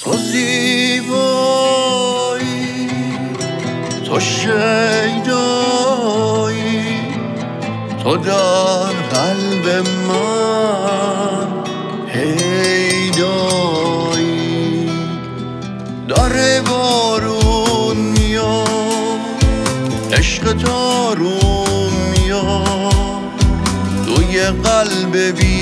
تو زیبایی، تو شیدایی، تو در قلب من پیدایی. داره بارون میاد، عشق تارون میاد، توی قلب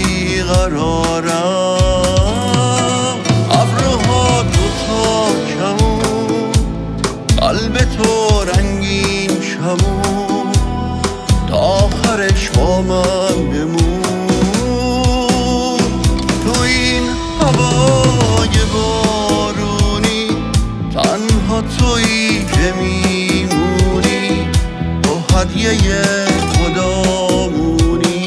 بیقرارم. ابرها دوتا کمون، قلب تو رنگین شمون، تا آخرش با من بمون. تو این هوای بارونی، تنها تویی که میمونی، تو هدیه خدامونی.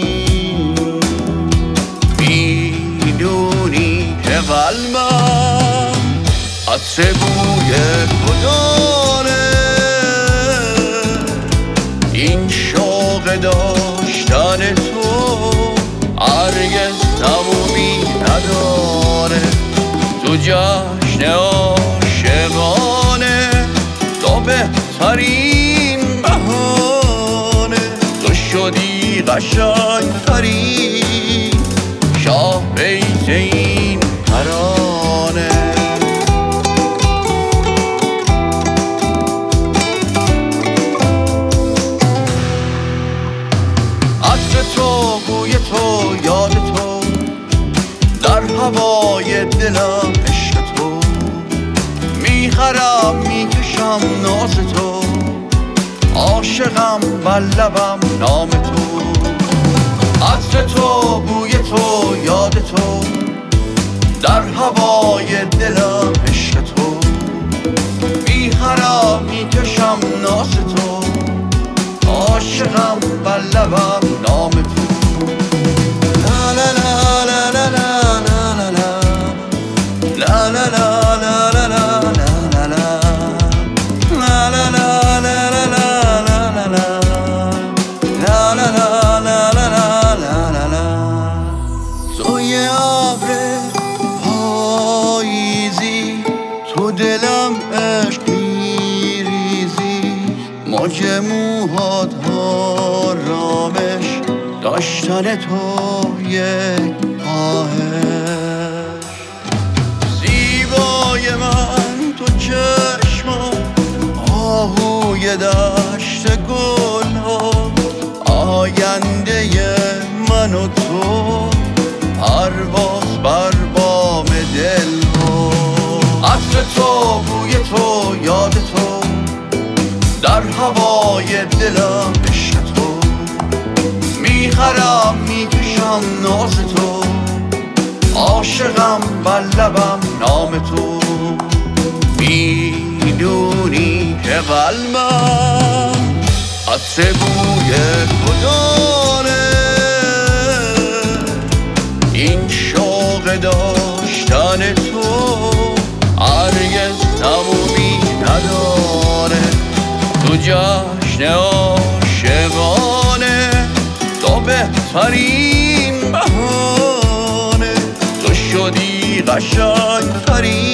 میدونی که قلبم عطر بوی تو داره، این شوق داشتن تو هرگز تمومی نداره. تو جشن عاشقانه، تو بهترین بهانه، تو شدی قشنگترین شاه بیت این ترانه. عطر تو، بوی تو، یاد تو، در هوای دلم عشق تو، میخرم میکشم ناز تو، عاشقم بر لبم نام تو. عطر تو، بوی تو، یاد تو، در هوای دلم عشق تو، میخرم میکشم ناز تو، عاشقم بر لبم نام تو. لا لا لا لا لا لا لا لا لا لا لا لا لا تو دلم عشق میریزی، موج موهات آرامش، داشتن تو یک خواهش. زیبای من تو چشمات، آهوی دشت گل ها، آینده من و تو، پرواز بر بام دل ها. عطر تو، بوی تو، یاد تو، در هوای دلم عشق تو، میخرم میکشم ناز تو، عاشقم بر لبم نام تو. میدونی که قلبم عطر بوی تو داره، این شوق داشتن تو هرگز تمومی نداره. تو جشن عاشقانه، تو بهترین بهانه، تو شدی قشنگترین